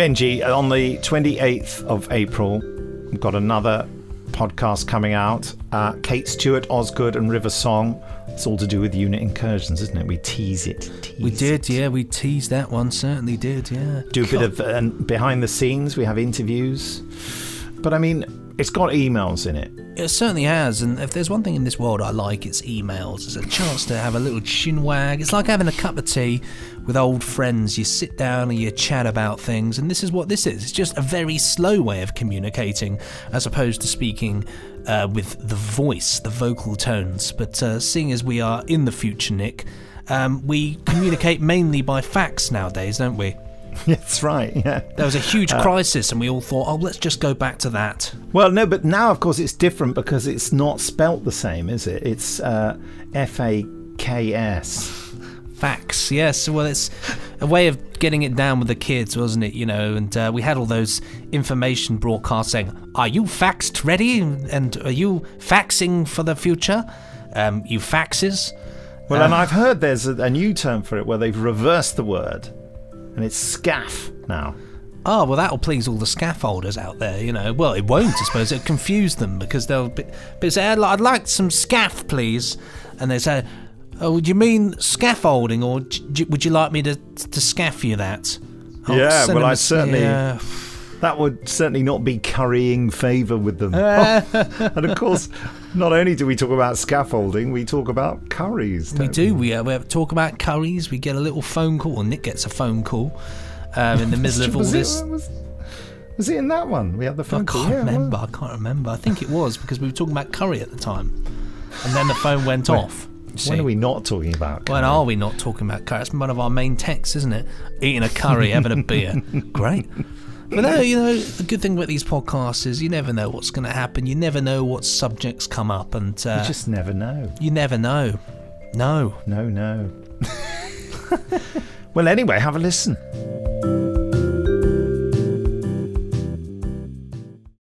Benji, on the 28th of April, we've got another podcast coming out. Kate Stewart, Osgood and River Song. It's all to do with unit incursions, isn't it? We tease it. We teased that one, certainly did, yeah. Do a bit of behind the scenes, we have interviews. But I mean, it's got emails in it. It certainly has, and if there's one thing in this world I like, it's emails. It's a chance to have a little chinwag. It's like having a cup of tea with old friends. You sit down and you chat about things, and this is what this is. It's just a very slow way of communicating, as opposed to speaking with the voice, the vocal tones. But seeing as we are in the future, Nick, we communicate mainly by fax nowadays, don't we? That's right, yeah. There was a huge crisis and we all thought, let's just go back to that. Well, no, but now, of course, it's different because it's not spelt the same, is it? It's F-A-K-S. Fax, yes. Well, it's a way of getting it down with the kids, wasn't it? You know, and we had all those information broadcasts saying, are you faxed ready? And are you faxing for the future? You faxes? Well, and I've heard there's a new term for it where they've reversed the word. And it's scaff now. Oh, well, that'll please all the scaffolders out there, you know. Well, it won't, I suppose. It'll confuse them because they'll say, I'd like some scaff, please. And they say, oh, would you mean scaffolding, or would you like me to scaff you that? Yeah, well, I certainly... That would certainly not be currying favour with them. And of course, not only do we talk about scaffolding, we talk about curries. We do. We talk about curries. We get a little phone call, or Nick gets a phone call in the middle of all this. Was it in that one? We had the phone call. I can't remember. I think it was because we were talking about curry at the time. And then the phone went off. When are we not talking about curry? When are we not talking about curry? It's one of our main texts, isn't it? Eating a curry, having a beer. Great. But no, you know, the good thing about these podcasts is you never know what's going to happen. You never know what subjects come up. And you just never know. You never know. No. No. Well, anyway, have a listen.